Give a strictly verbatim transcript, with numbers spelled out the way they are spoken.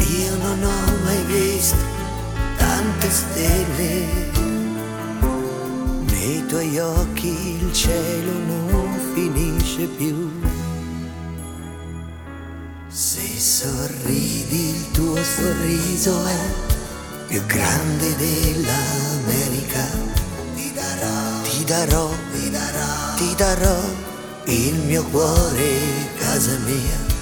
Io non ho mai visto tante stelle, nei tuoi occhi il cielo non finisce più. Se sorridi il tuo sorriso è più grande dell'America. Ti darò, ti darò, ti darò, ti darò il mio cuore, casa mia.